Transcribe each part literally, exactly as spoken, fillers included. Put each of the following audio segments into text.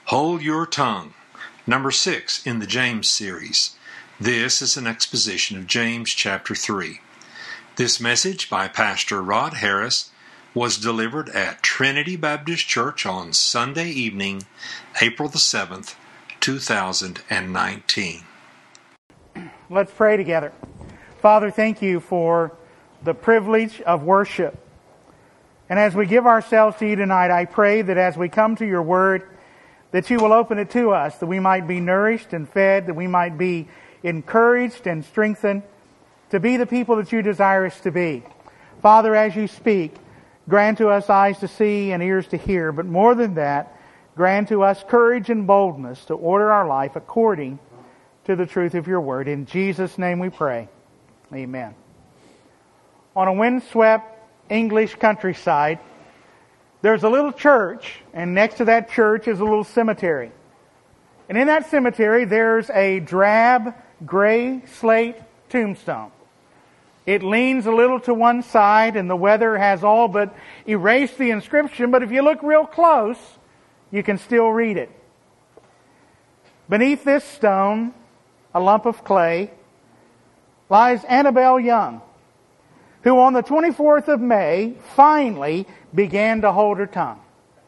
Hold Your Tongue, number six in the James series. This is an exposition of James chapter three. This message by Pastor Rod Harris was delivered at Trinity Baptist Church on Sunday evening, April the seventh, two thousand nineteen. Let's pray together. Father, thank you for the privilege of worship. And as we give ourselves to you tonight, I pray that as we come to your word, that you will open it to us, that we might be nourished and fed, that we might be encouraged and strengthened to be the people that you desire us to be. Father, as you speak, grant to us eyes to see and ears to hear, but more than that, grant to us courage and boldness to order our life according to the truth of your word. In Jesus' name we pray. Amen. On a windswept English countryside, there's a little church, and next to that church is a little cemetery. And in that cemetery, there's a drab, gray slate tombstone. It leans a little to one side, and the weather has all but erased the inscription, but if you look real close, you can still read it. Beneath this stone, a lump of clay, lies Annabelle Young, who on the twenty-fourth of May finally began to hold her tongue.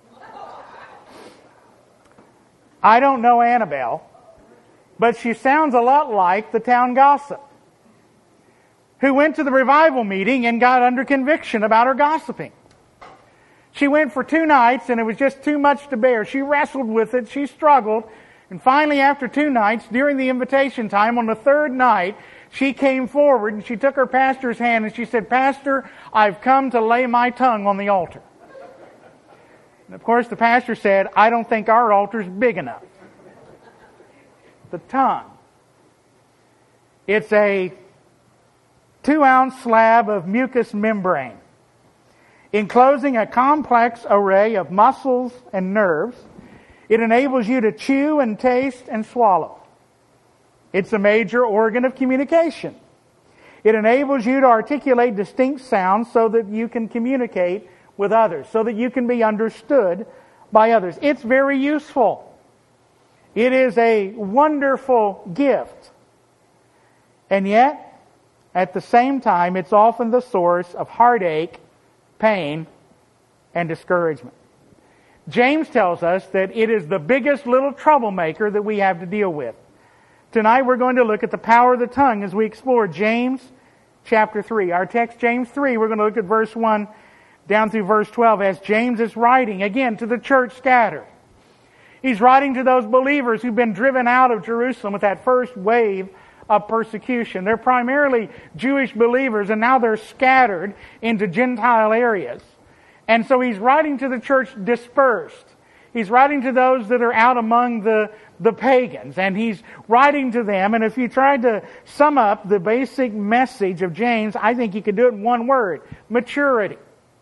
I don't know Annabelle, but she sounds a lot like the town gossip, who went to the revival meeting and got under conviction about her gossiping. She went for two nights and it was just too much to bear. She wrestled with it, she struggled, and finally after two nights, during the invitation time on the third night, she came forward and she took her pastor's hand and she said, "Pastor, I've come to lay my tongue on the altar." And of course the pastor said, "I don't think our altar's big enough." The tongue. It's a two-ounce slab of mucous membrane, enclosing a complex array of muscles and nerves. It enables you to chew and taste and swallow. It's a major organ of communication. It enables you to articulate distinct sounds so that you can communicate with others, so that you can be understood by others. It's very useful. It is a wonderful gift. And yet, at the same time, it's often the source of heartache, pain, and discouragement. James tells us that it is the biggest little troublemaker that we have to deal with. Tonight we're going to look at the power of the tongue as we explore James chapter three. Our text, James three, we're going to look at verse one down through verse twelve as James is writing, again, to the church scattered. He's writing to those believers who've been driven out of Jerusalem with that first wave of persecution. They're primarily Jewish believers, and now they're scattered into Gentile areas. And so he's writing to the church dispersed. He's writing to those that are out among the, the pagans. And he's writing to them. And if you tried to sum up the basic message of James, I think you could do it in one word: maturity.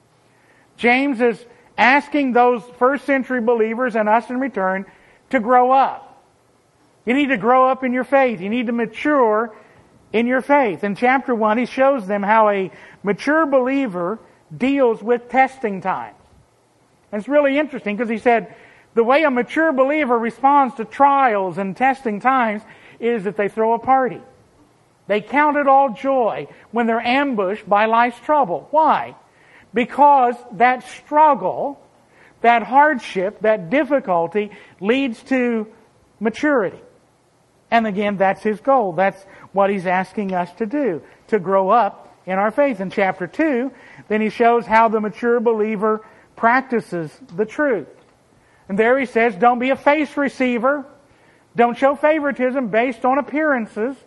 James is asking those first century believers and us in return to grow up. You need to grow up in your faith. You need to mature in your faith. In chapter one, he shows them how a mature believer deals with testing times. And it's really interesting because he said the way a mature believer responds to trials and testing times is that they throw a party. They count it all joy when they're ambushed by life's trouble. Why? Because that struggle, that hardship, that difficulty leads to maturity. And again, that's his goal. That's what he's asking us to do, to grow up in our faith. In chapter two, then he shows how the mature believer practices the truth. And there he says, don't be a face receiver. Don't show favoritism based on appearances.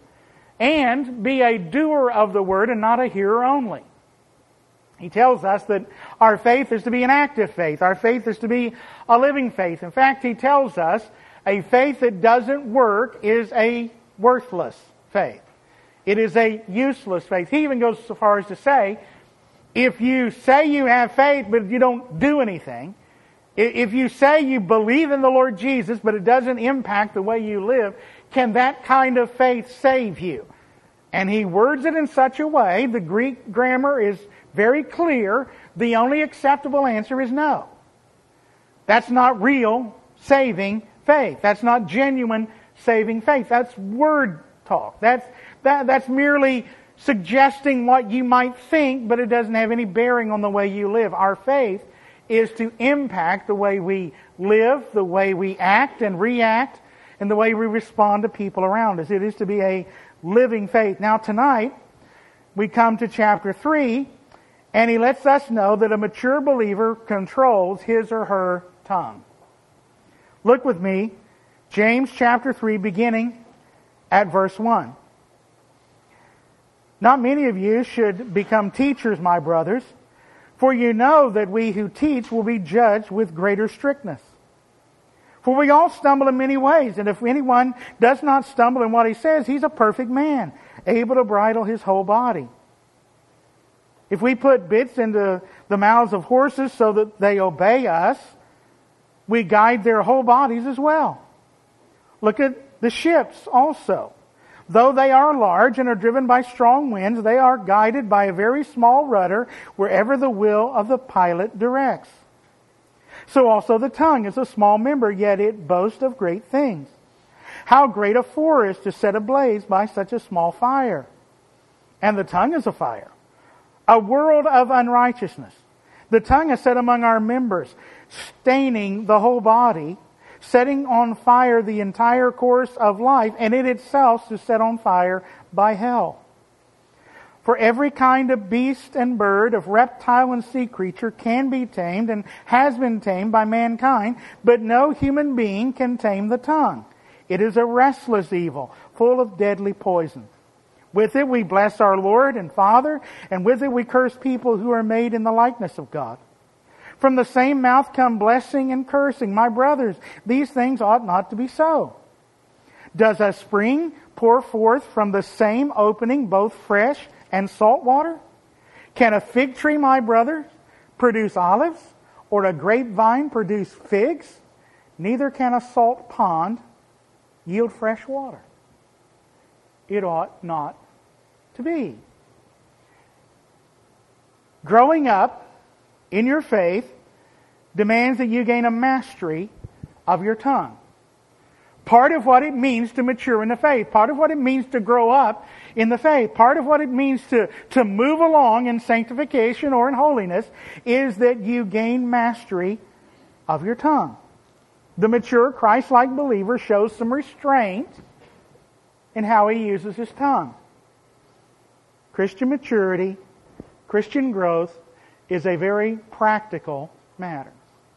And be a doer of the word and not a hearer only. He tells us that our faith is to be an active faith. Our faith is to be a living faith. In fact, he tells us a faith that doesn't work is a worthless faith. It is a useless faith. He even goes so far as to say, if you say you have faith but you don't do anything, if you say you believe in the Lord Jesus but it doesn't impact the way you live, can that kind of faith save you? And he words it in such a way, the Greek grammar is very clear, the only acceptable answer is no. That's not real saving faith. That's not genuine saving faith. That's word talk. That's, that, that's merely suggesting what you might think, but it doesn't have any bearing on the way you live. Our faith is to impact the way we live, the way we act and react, and the way we respond to people around us. It is to be a living faith. Now tonight, we come to chapter three, and he lets us know that a mature believer controls his or her tongue. Look with me, James chapter three, beginning at verse one. Not many of you should become teachers, my brothers, for you know that we who teach will be judged with greater strictness. For we all stumble in many ways, and if anyone does not stumble in what he says, he's a perfect man, able to bridle his whole body. If we put bits into the mouths of horses so that they obey us, we guide their whole bodies as well. Look at the ships also. Though they are large and are driven by strong winds, they are guided by a very small rudder wherever the will of the pilot directs. So also the tongue is a small member, yet it boasts of great things. How great a forest is set ablaze by such a small fire. And the tongue is a fire, a world of unrighteousness. The tongue is set among our members, staining the whole body, setting on fire the entire course of life, and it itself is set on fire by hell. For every kind of beast and bird, of reptile and sea creature can be tamed and has been tamed by mankind, but no human being can tame the tongue. It is a restless evil, full of deadly poison. With it we bless our Lord and Father, and with it we curse people who are made in the likeness of God. From the same mouth come blessing and cursing. My brothers, these things ought not to be so. Does a spring pour forth from the same opening both fresh and salt water? Can a fig tree, my brother, produce olives, or a grapevine produce figs? Neither can a salt pond yield fresh water. It ought not to be. Growing up in your faith demands that you gain a mastery of your tongue. Part of what it means to mature in the faith, part of what it means to grow up in the faith, part of what it means to, to move along in sanctification or in holiness is that you gain mastery of your tongue. The mature Christ-like believer shows some restraint in how he uses his tongue. Christian maturity, Christian growth is a very practical matter.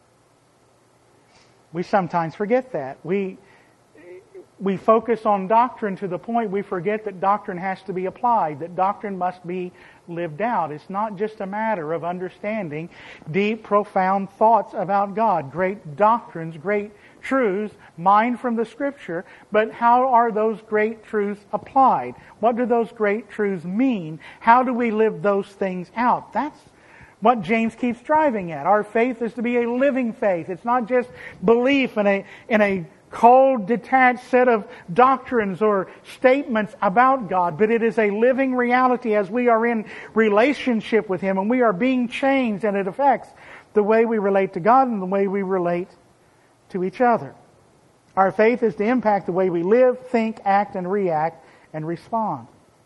We sometimes forget that. We we focus on doctrine to the point we forget that doctrine has to be applied, that doctrine must be lived out. It's not just a matter of understanding deep, profound thoughts about God, great doctrines, great truths, mined from the Scripture, but how are those great truths applied? What do those great truths mean? How do we live those things out? That's what James keeps driving at. Our faith is to be a living faith. It's not just belief in a in a cold, detached set of doctrines or statements about God, but it is a living reality as we are in relationship with Him and we are being changed, and it affects the way we relate to God and the way we relate to each other. Our faith is to impact the way we live, think, act, and react and respond.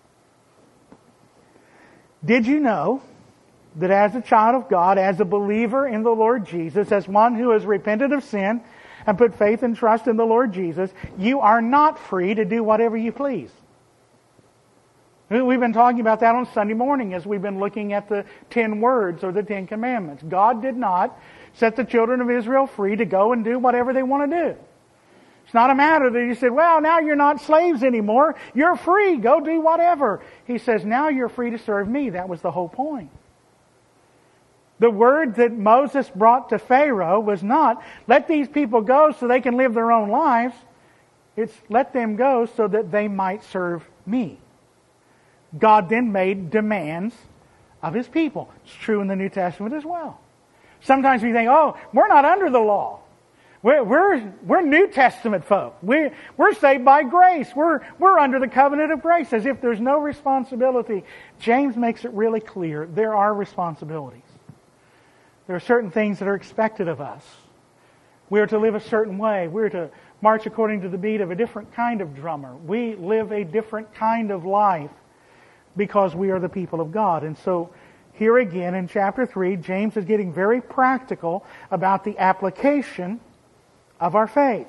Did you know that as a child of God, as a believer in the Lord Jesus, as one who has repented of sin and put faith and trust in the Lord Jesus, you are not free to do whatever you please? We've been talking about that on Sunday morning as we've been looking at the ten words or the Ten Commandments. God did not set the children of Israel free to go and do whatever they want to do. It's not a matter that He said, well, now you're not slaves anymore. You're free. Go do whatever. He says, now you're free to serve me. That was the whole point. The word that Moses brought to Pharaoh was not, let these people go so they can live their own lives. It's, let them go so that they might serve me. God then made demands of His people. It's true in the New Testament as well. Sometimes we think, oh, we're not under the law. We're, we're, we're New Testament folk. We're, we're saved by grace. We're, we're under the covenant of grace, as if there's no responsibility. James makes it really clear there are responsibilities. There are certain things that are expected of us. We're to live a certain way. We're to march according to the beat of a different kind of drummer. We live a different kind of life because we are the people of God. And so here again in chapter three, James is getting very practical about the application of our faith.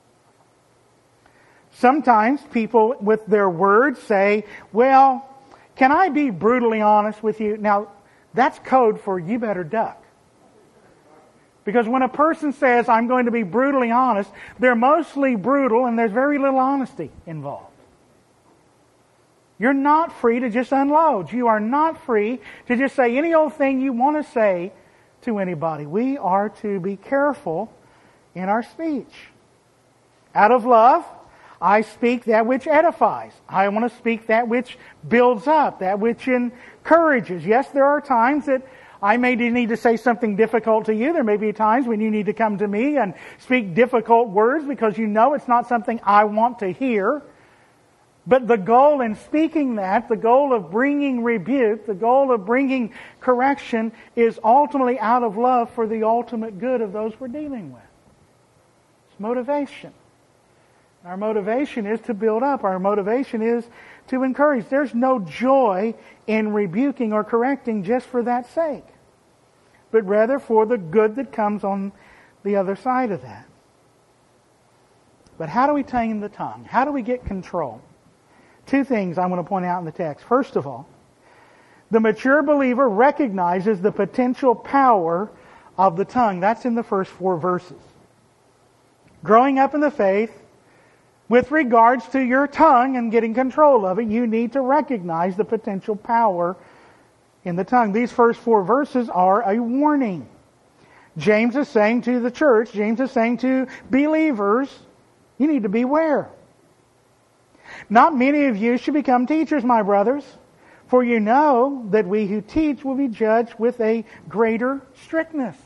Sometimes people with their words say, well, can I be brutally honest with you? Now, that's code for you better duck. Because when a person says, I'm going to be brutally honest, they're mostly brutal and there's very little honesty involved. You're not free to just unload. You are not free to just say any old thing you want to say to anybody. We are to be careful in our speech. Out of love, I speak that which edifies. I want to speak that which builds up, that which encourages. Yes, there are times that I may need to say something difficult to you. There may be times when you need to come to me and speak difficult words because you know it's not something I want to hear. But the goal in speaking that, the goal of bringing rebuke, the goal of bringing correction is ultimately out of love for the ultimate good of those we're dealing with. It's motivation. Our motivation is to build up. Our motivation is to encourage. There's no joy in rebuking or correcting just for that sake, but rather for the good that comes on the other side of that. But how do we tame the tongue? How do we get control? Two things I want to point out in the text. First of all, the mature believer recognizes the potential power of the tongue. That's in the first four verses. Growing up in the faith, with regards to your tongue and getting control of it, you need to recognize the potential power in the tongue. These first four verses are a warning. James is saying to the church, James is saying to believers, you need to beware. Not many of you should become teachers, my brothers, for you know that we who teach will be judged with a greater strictness.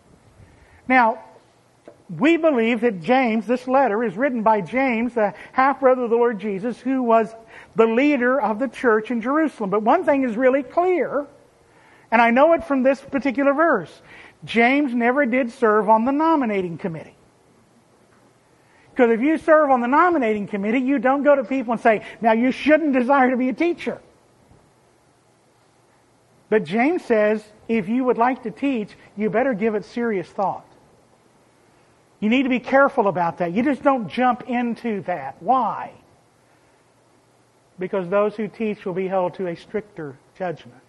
Now, we believe that James, this letter, is written by James, the half-brother of the Lord Jesus, who was the leader of the church in Jerusalem. But one thing is really clear, and I know it from this particular verse. James never did serve on the nominating committee. Because if you serve on the nominating committee, you don't go to people and say, now you shouldn't desire to be a teacher. But James says, if you would like to teach, you better give it serious thought. You need to be careful about that. You just don't jump into that. Why? Because those who teach will be held to a stricter judgment.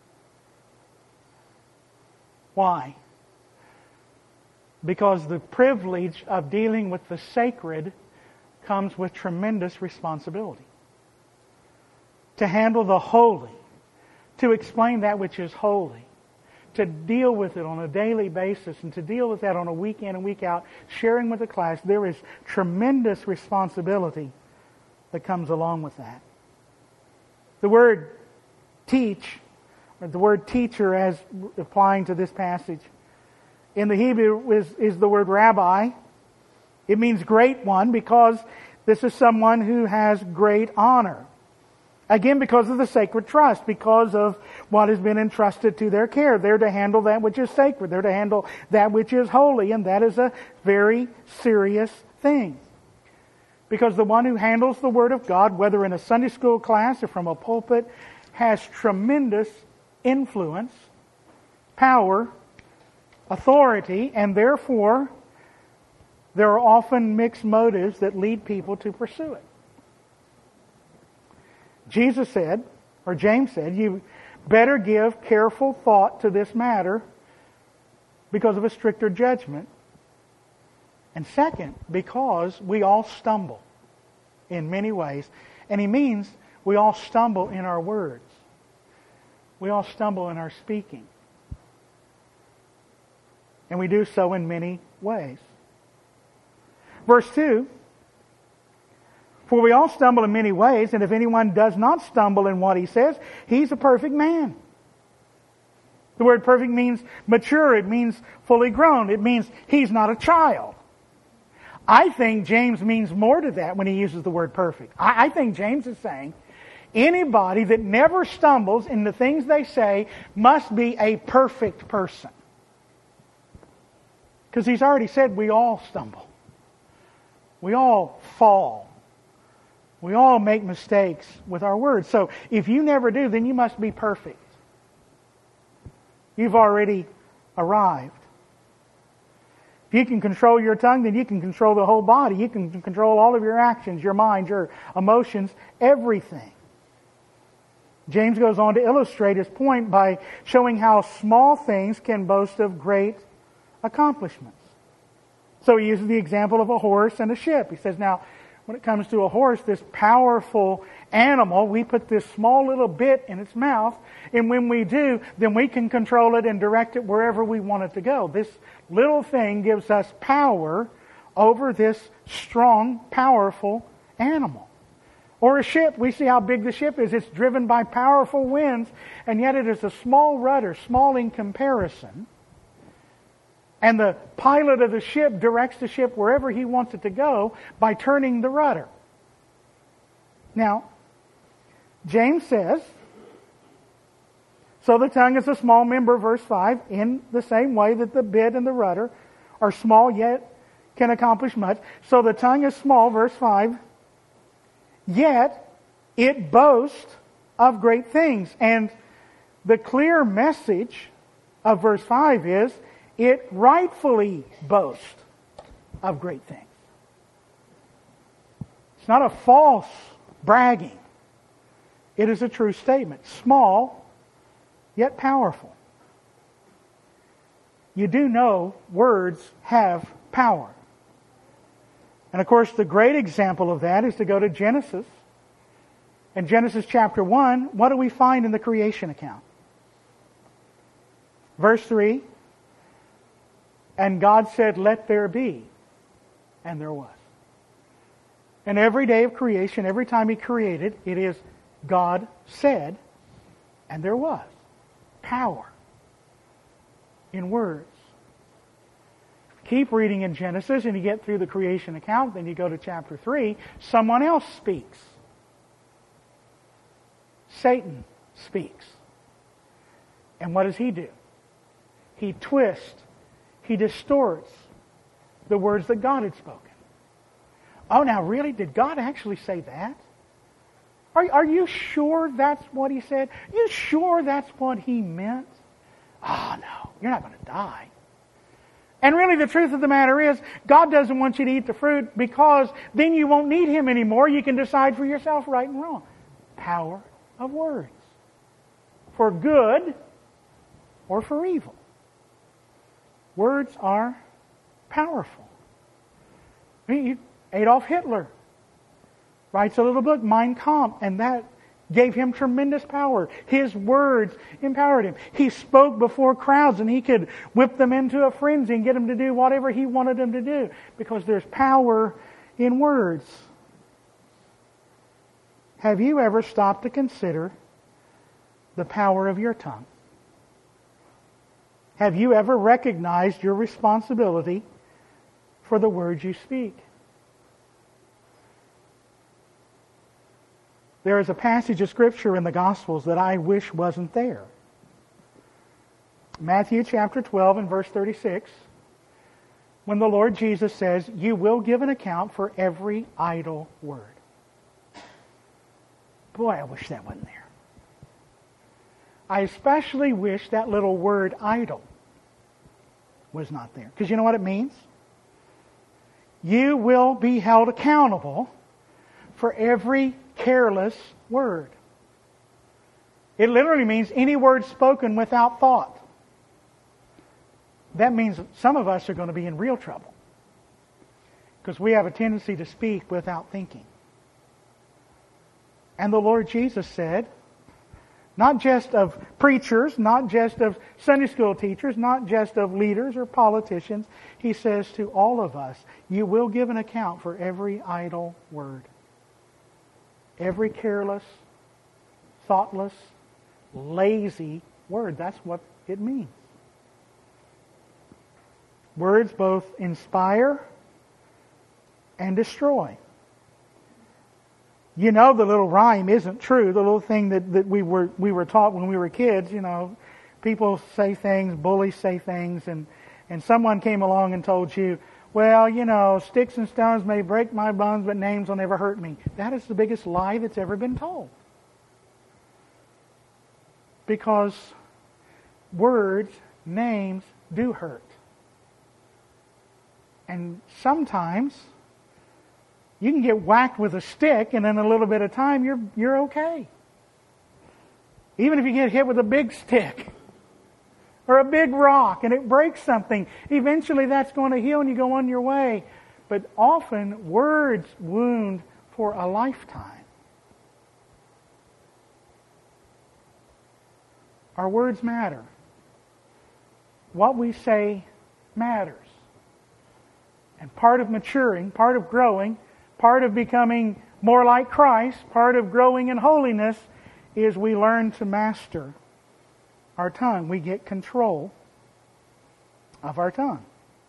Why? Because the privilege of dealing with the sacred comes with tremendous responsibility. To handle the holy, to explain that which is holy, to deal with it on a daily basis and to deal with that on a week in and week out, sharing with the class, there is tremendous responsibility that comes along with that. The word teach, or the word teacher as applying to this passage, in the Hebrew is, is the word rabbi. It means great one because this is someone who has great honor. Again, because of the sacred trust, because of what has been entrusted to their care. They're to handle that which is sacred. They're to handle that which is holy, and that is a very serious thing. Because the one who handles the Word of God, whether in a Sunday school class or from a pulpit, has tremendous influence, power, authority, and therefore there are often mixed motives that lead people to pursue it. Jesus said, or James said, you better give careful thought to this matter because of a stricter judgment. And second, because we all stumble in many ways. And he means we all stumble in our words. We all stumble in our speaking. And we do so in many ways. Verse two, for we all stumble in many ways, and if anyone does not stumble in what he says, he's a perfect man. The word perfect means mature. It means fully grown. It means he's not a child. I think James means more to that when he uses the word perfect. I, I think James is saying anybody that never stumbles in the things they say must be a perfect person. Because He's already said we all stumble. We all fall. We all make mistakes with our words. So if you never do, then you must be perfect. You've already arrived. If you can control your tongue, then you can control the whole body. You can control all of your actions, your mind, your emotions, everything. James goes on to illustrate his point by showing how small things can boast of great accomplishments. So he uses the example of a horse and a ship. He says, now, when it comes to a horse, this powerful animal, we put this small little bit in its mouth, and when we do, then we can control it and direct it wherever we want it to go. This little thing gives us power over this strong, powerful animal. Or a ship, we see how big the ship is. It's driven by powerful winds, and yet it is a small rudder, small in comparison. And the pilot of the ship directs the ship wherever he wants it to go by turning the rudder. Now, James says, so the tongue is a small member, verse five, in the same way that the bit and the rudder are small yet can accomplish much. So the tongue is small, verse five, yet it boasts of great things. And the clear message of verse five is, it rightfully boasts of great things. It's not a false bragging. It is a true statement. Small, yet powerful. You do know words have power. And of course, the great example of that is to go to Genesis. In Genesis chapter one, what do we find in the creation account? Verse three, and God said, let there be. And there was. And every day of creation, every time He created, it is God said, and there was. Power in words. Keep reading in Genesis and you get through the creation account, then you go to chapter three, someone else speaks. Satan speaks. And what does he do? He twists, he distorts the words that God had spoken. Oh, now really? Did God actually say that? Are, are you sure that's what He said? You sure that's what He meant? Oh, no. You're not going to die. And really the truth of the matter is, God doesn't want you to eat the fruit because then you won't need Him anymore. You can decide for yourself right and wrong. Power of words. For good or for evil. Words are powerful. I mean, Adolf Hitler writes a little book, Mein Kampf, and that gave him tremendous power. His words empowered him. He spoke before crowds and he could whip them into a frenzy and get them to do whatever he wanted them to do because there's power in words. Have you ever stopped to consider the power of your tongue? Have you ever recognized your responsibility for the words you speak? There is a passage of Scripture in the Gospels that I wish wasn't there. Matthew chapter twelve and verse thirty-six, when the Lord Jesus says, you will give an account for every idle word. Boy, I wish that wasn't there. I especially wish that little word idle was not there. Because you know what it means? You will be held accountable for every careless word. It literally means any word spoken without thought. That means some of us are going to be in real trouble. Because we have a tendency to speak without thinking. And the Lord Jesus said, not just of preachers, not just of Sunday school teachers, not just of leaders or politicians. He says to all of us, you will give an account for every idle word. Every careless, thoughtless, lazy word. That's what it means. Words both inspire and destroy. You know the little rhyme isn't true. The little thing that, that we were we were taught when we were kids, you know, people say things, bullies say things, and and someone came along and told you, well, you know, sticks and stones may break my bones, but names will never hurt me. That is the biggest lie that's ever been told. Because words, names, do hurt. And sometimes you can get whacked with a stick, and in a little bit of time, you're you're okay. Even if you get hit with a big stick or a big rock and it breaks something, eventually that's going to heal and you go on your way. But often, words wound for a lifetime. Our words matter. What we say matters. And part of maturing, part of growing, part of becoming more like Christ, part of growing in holiness is we learn to master our tongue. We get control of our tongue.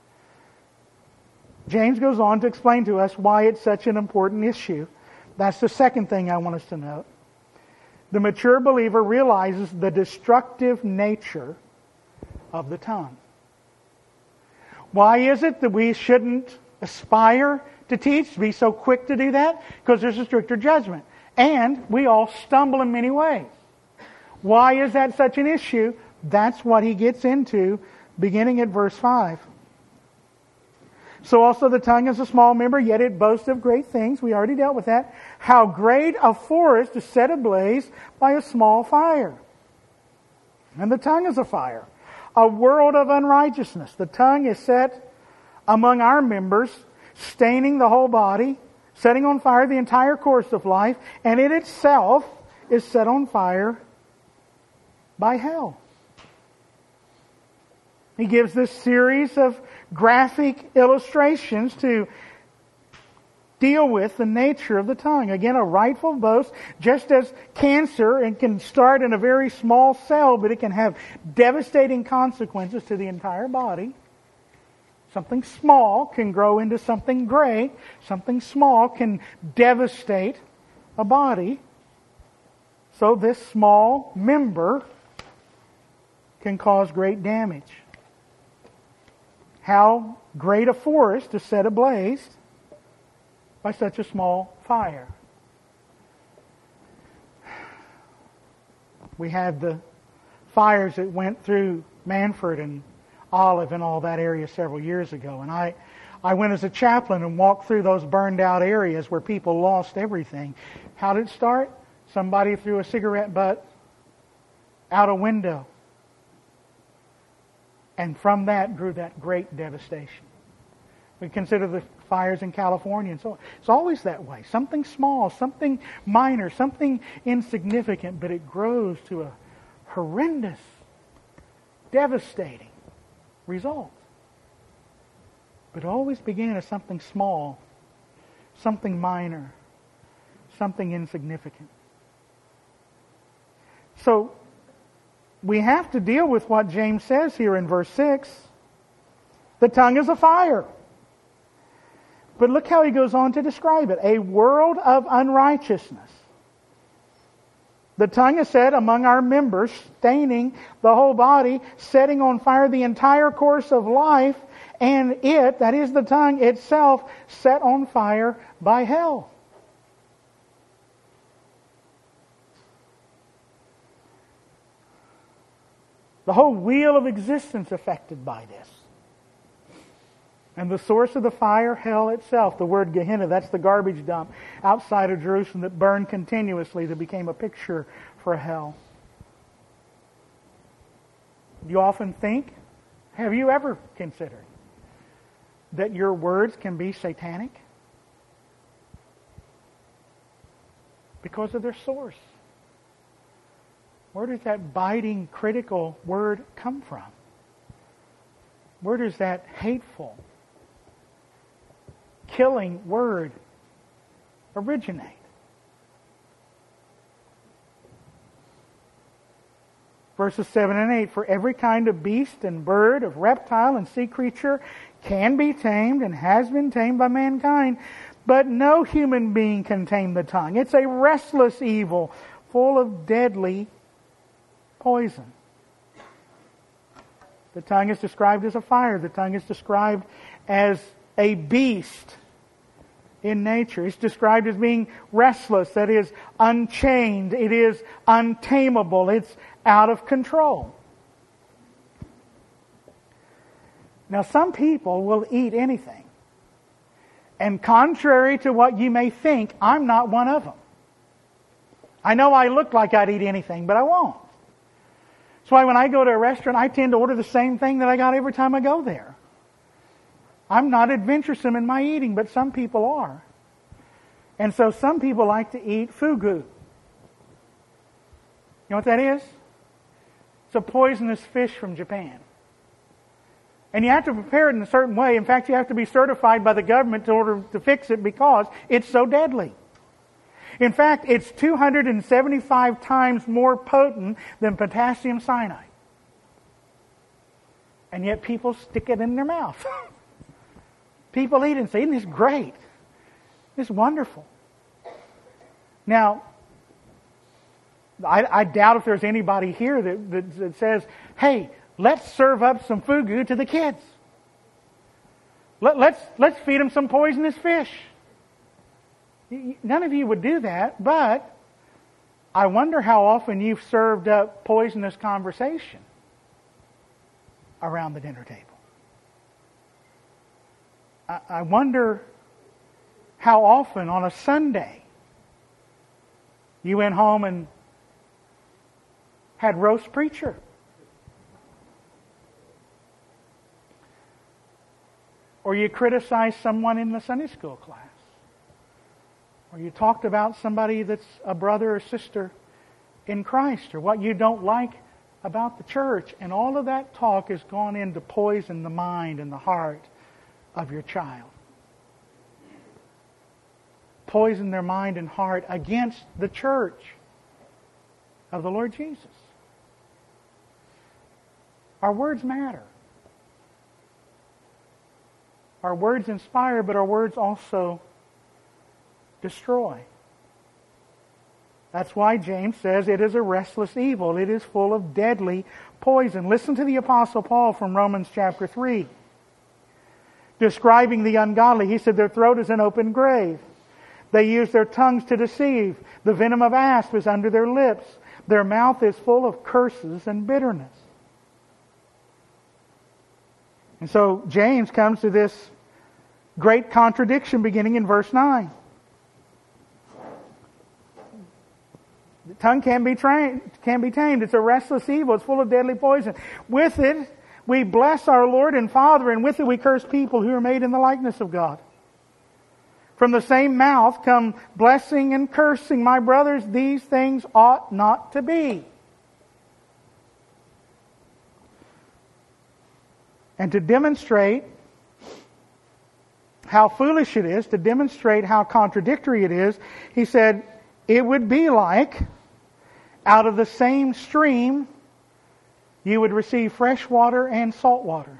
James goes on to explain to us why it's such an important issue. That's the second thing I want us to note. The mature believer realizes the destructive nature of the tongue. Why is it that we shouldn't aspire to teach, to be so quick to do that? Because there's a stricter judgment. And we all stumble in many ways. Why is that such an issue? That's what he gets into beginning at verse five. So also the tongue is a small member, yet it boasts of great things. We already dealt with that. How great a forest is set ablaze by a small fire. And the tongue is a fire, a world of unrighteousness. The tongue is set among our members, staining the whole body, setting on fire the entire course of life, and it itself is set on fire by hell. He gives this series of graphic illustrations to deal with the nature of the tongue. Again, a rightful boast, just as cancer, it can start in a very small cell, but it can have devastating consequences to the entire body. Something small can grow into something great. Something small can devastate a body. So this small member can cause great damage. How great a forest is set ablaze by such a small fire. We had the fires that went through Manford and Olive and all that area several years ago. And I, I went as a chaplain and walked through those burned out areas where people lost everything. How did it start? Somebody threw a cigarette butt out a window. And from that grew that great devastation. We consider the fires in California and so on. It's always that way. Something small, something minor, something insignificant, but it grows to a horrendous, devastating result. But it always began as something small, something minor, something insignificant. So, we have to deal with what James says here in verse six. The tongue is a fire. But look how he goes on to describe it. A world of unrighteousness. The tongue is set among our members, staining the whole body, setting on fire the entire course of life, and it, that is the tongue itself, set on fire by hell. The whole wheel of existence affected by this. And the source of the fire, hell itself. The word Gehenna, that's the garbage dump outside of Jerusalem that burned continuously, that became a picture for hell. Do you often think, have you ever considered, that your words can be satanic? Because of their source. Where does that biting, critical word come from? Where does that hateful, killing word originate? Verses seven and eight, for every kind of beast and bird, of reptile and sea creature can be tamed and has been tamed by mankind, but no human being can tame the tongue. It's a restless evil, full of deadly poison. The tongue is described as a fire. The tongue is described as a beast in nature. It's described as being restless, that is, unchained. It is untamable. It's out of control. Now, some people will eat anything. And contrary to what you may think, I'm not one of them. I know I look like I'd eat anything, but I won't. That's why when I go to a restaurant, I tend to order the same thing that I got every time I go there. I'm not adventuresome in my eating, but some people are. And so some people like to eat fugu. You know what that is? It's a poisonous fish from Japan. And you have to prepare it in a certain way. In fact, you have to be certified by the government in order to fix it because it's so deadly. In fact, it's two hundred seventy-five times more potent than potassium cyanide. And yet people stick it in their mouth. People eat it and say, isn't this great? It's wonderful. Now, I, I doubt if there's anybody here that, that, that says, hey, let's serve up some fugu to the kids. Let, let's, let's feed them some poisonous fish. None of you would do that, but I wonder how often you've served up poisonous conversation around the dinner table. I, I wonder how often on a Sunday you went home and had roast preacher. Or you criticized someone in the Sunday school class. Or you talked about somebody that's a brother or sister in Christ. Or what you don't like about the church. And all of that talk has gone in to poison the mind and the heart of your child. Poison their mind and heart against the church of the Lord Jesus. Our words matter. Our words inspire, but our words also destroy. That's why James says it is a restless evil. It is full of deadly poison. Listen to the Apostle Paul from Romans chapter three. Describing the ungodly, he said their throat is an open grave. They use their tongues to deceive. The venom of asp is under their lips. Their mouth is full of curses and bitterness. And so James comes to this great contradiction beginning in verse nine. The tongue can be trained, can be tamed. It's a restless evil. It's full of deadly poison. With it, we bless our Lord and Father, and with it we curse people who are made in the likeness of God. From the same mouth come blessing and cursing. My brothers, these things ought not to be. And to demonstrate how foolish it is, to demonstrate how contradictory it is, he said, it would be like out of the same stream you would receive fresh water and salt water.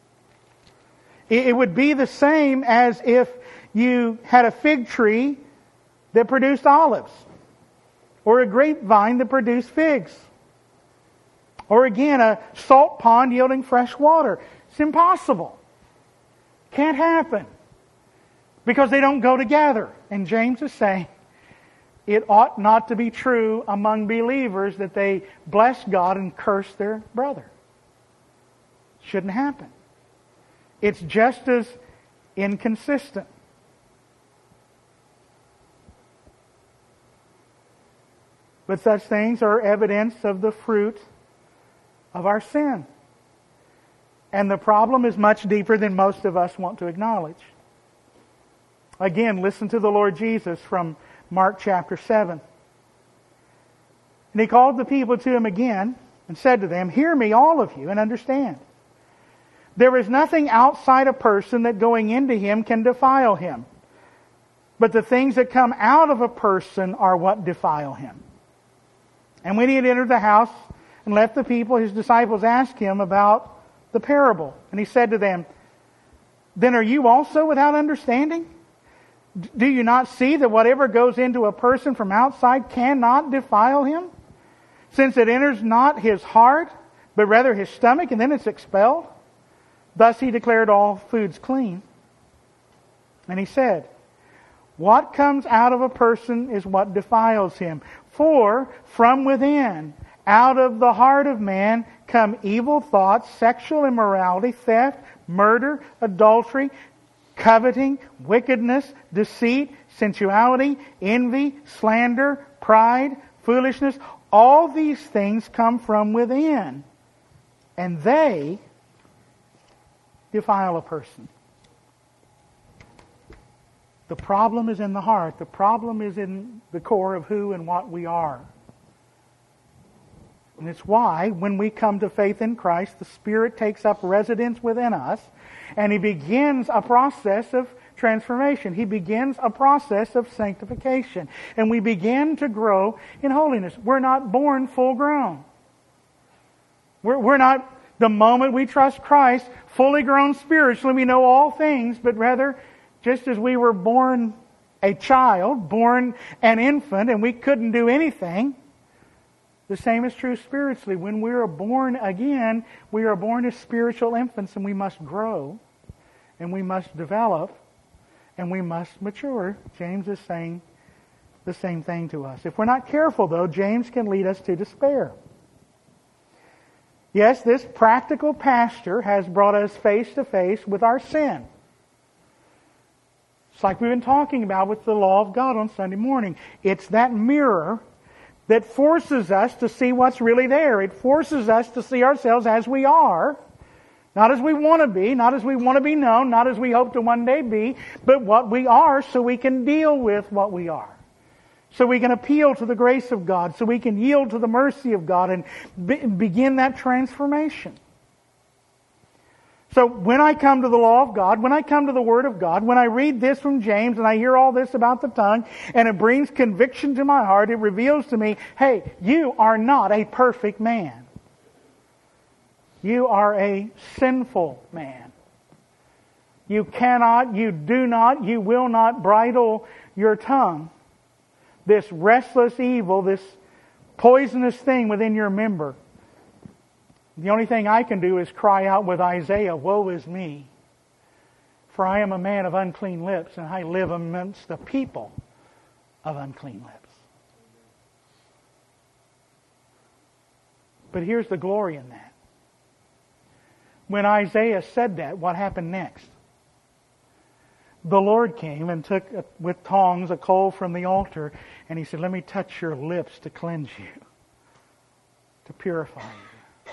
It would be the same as if you had a fig tree that produced olives, or a grapevine that produced figs, or again a salt pond yielding fresh water. It's impossible. Can't happen. Because they don't go together. And James is saying, it ought not to be true among believers that they bless God and curse their brother. Shouldn't happen. It's just as inconsistent. But such things are evidence of the fruit of our sin. And the problem is much deeper than most of us want to acknowledge. Again, listen to the Lord Jesus from Mark chapter seven. And he called the people to him again and said to them, hear me, all of you, and understand. There is nothing outside a person that going into him can defile him. But the things that come out of a person are what defile him. And when he had entered the house and left the people, his disciples asked him about the parable. And he said to them, then are you also without understanding? Do you not see that whatever goes into a person from outside cannot defile him? Since it enters not his heart, but rather his stomach, and then it's expelled. Thus he declared all foods clean. And he said, what comes out of a person is what defiles him. For from within, out of the heart of man, come evil thoughts, sexual immorality, theft, murder, adultery, coveting, wickedness, deceit, sensuality, envy, slander, pride, foolishness. All these things come from within, and they defile a person. The problem is in the heart. The problem is in the core of who and what we are. And it's why, when we come to faith in Christ, the Spirit takes up residence within us, and He begins a process of transformation. He begins a process of sanctification. And we begin to grow in holiness. We're not born full grown. We're, we're not, the moment we trust Christ, fully grown spiritually, we know all things, but rather, just as we were born a child, born an infant, and we couldn't do anything, the same is true spiritually. When we are born again, we are born as spiritual infants, and we must grow, and we must develop, and we must mature. James is saying the same thing to us. If we're not careful, though, James can lead us to despair. Yes, this practical pastor has brought us face to face with our sin. It's like we've been talking about with the law of God on Sunday morning. It's that mirror that forces us to see what's really there. It forces us to see ourselves as we are. Not as we want to be, not as we want to be known, not as we hope to one day be, but what we are so we can deal with what we are. So we can appeal to the grace of God, so we can yield to the mercy of God and be- begin that transformation. So when I come to the law of God, when I come to the Word of God, when I read this from James and I hear all this about the tongue and it brings conviction to my heart, it reveals to me, hey, you are not a perfect man. You are a sinful man. You cannot, you do not, you will not bridle your tongue. This restless evil, this poisonous thing within your member. The only thing I can do is cry out with Isaiah, woe is me, for I am a man of unclean lips, and I live amongst the people of unclean lips. But here's the glory in that. When Isaiah said that, what happened next? The Lord came and took with tongs a coal from the altar, and He said, let me touch your lips to cleanse you, to purify you.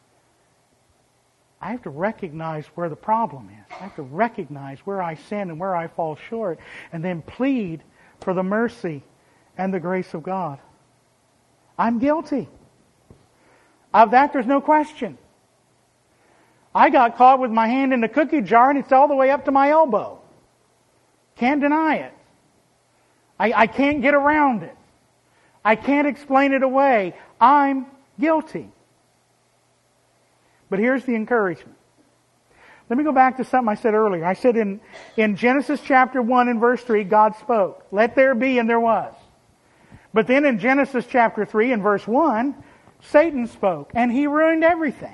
I have to recognize where the problem is. I have to recognize where I sin and where I fall short, and then plead for the mercy and the grace of God. I'm guilty. Of that, there's no question. I got caught with my hand in the cookie jar, and it's all the way up to my elbow. Can't deny it. I, I can't get around it. I can't explain it away. I'm guilty. But here's the encouragement. Let me go back to something I said earlier. I said in, in Genesis chapter one and verse three, God spoke. Let there be, and there was. But then in Genesis chapter three and verse one, Satan spoke, and he ruined everything.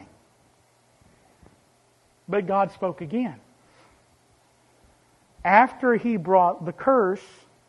But God spoke again. After He brought the curse,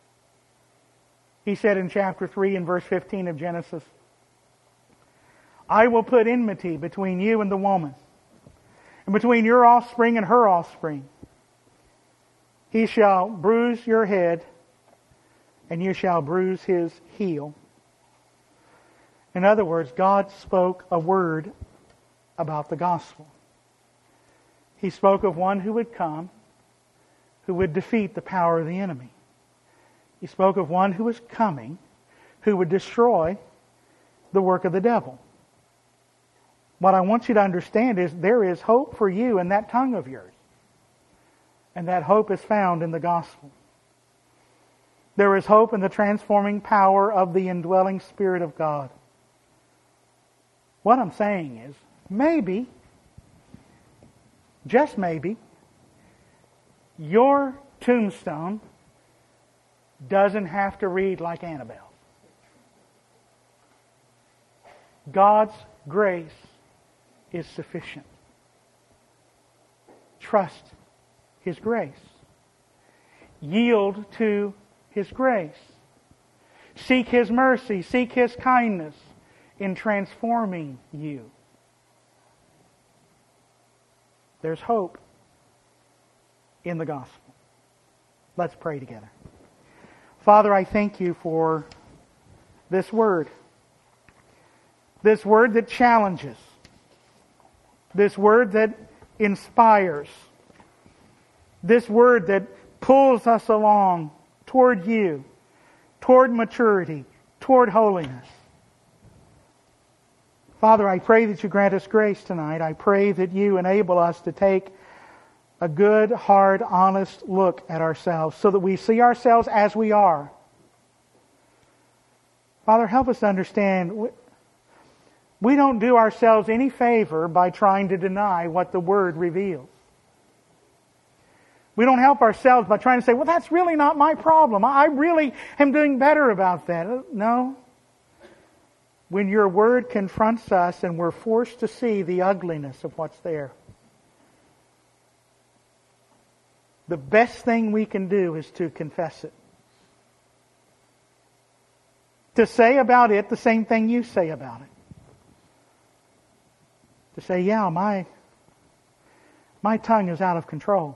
He said in chapter three and verse fifteen of Genesis, I will put enmity between you and the woman, and between your offspring and her offspring. He shall bruise your head, and you shall bruise his heel. In other words, God spoke a word about the gospel. He spoke of one who would come, who would defeat the power of the enemy. He spoke of one who was coming, who would destroy the work of the devil. What I want you to understand is there is hope for you in that tongue of yours. And that hope is found in the gospel. There is hope in the transforming power of the indwelling Spirit of God. What I'm saying is, maybe, just maybe, your tombstone doesn't have to read like Annabelle. God's grace is sufficient. Trust His grace. Yield to His grace. Seek His mercy. Seek His kindness in transforming you. There's hope in the gospel. Let's pray together. Father, I thank You for this word. This word that challenges. This word that inspires. This word that pulls us along toward You, toward maturity, toward holiness. Father, I pray that You grant us grace tonight. I pray that You enable us to take a good, hard, honest look at ourselves so that we see ourselves as we are. Father, help us to understand we don't do ourselves any favor by trying to deny what the Word reveals. We don't help ourselves by trying to say, well, that's really not my problem. I really am doing better about that. No. When Your Word confronts us and we're forced to see the ugliness of what's there, the best thing we can do is to confess it. To say about it the same thing You say about it. To say, yeah, my, my tongue is out of control.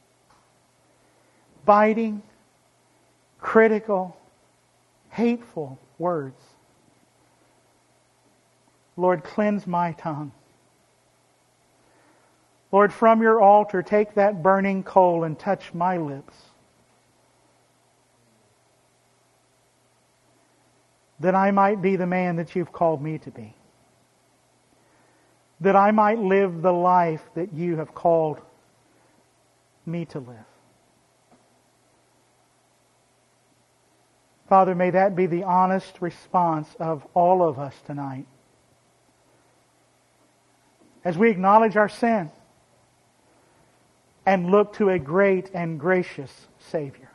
Biting, critical, hateful words. Lord, cleanse my tongue. Lord, from Your altar, take that burning coal and touch my lips. That I might be the man that You've called me to be. That I might live the life that You have called me to live. Father, may that be the honest response of all of us tonight. As we acknowledge our sin and look to a great and gracious Savior.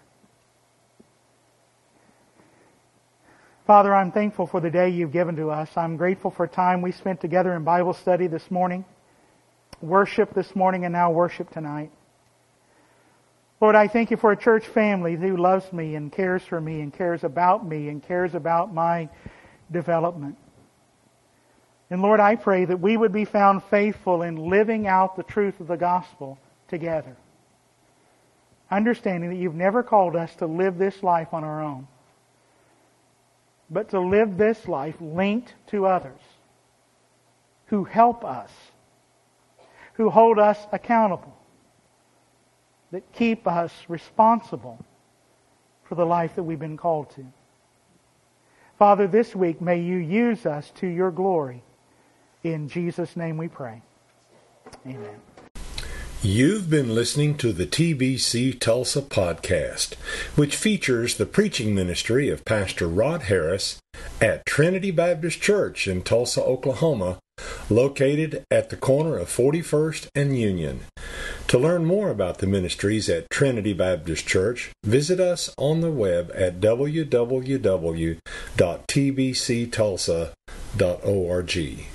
Father, I'm thankful for the day You've given to us. I'm grateful for time we spent together in Bible study this morning, worship this morning, and now worship tonight. Lord, I thank You for a church family who loves me and cares for me and cares about me and cares about my development. And Lord, I pray that we would be found faithful in living out the truth of the gospel together. Understanding that You've never called us to live this life on our own, but to live this life linked to others who help us, who hold us accountable, that keep us responsible for the life that we've been called to. Father, this week may You use us to Your glory. In Jesus' name we pray. Amen. You've been listening to the T B C Tulsa podcast, which features the preaching ministry of Pastor Rod Harris at Trinity Baptist Church in Tulsa, Oklahoma, located at the corner of forty-first and Union. To learn more about the ministries at Trinity Baptist Church, visit us on the web at w w w dot t b c tulsa dot org.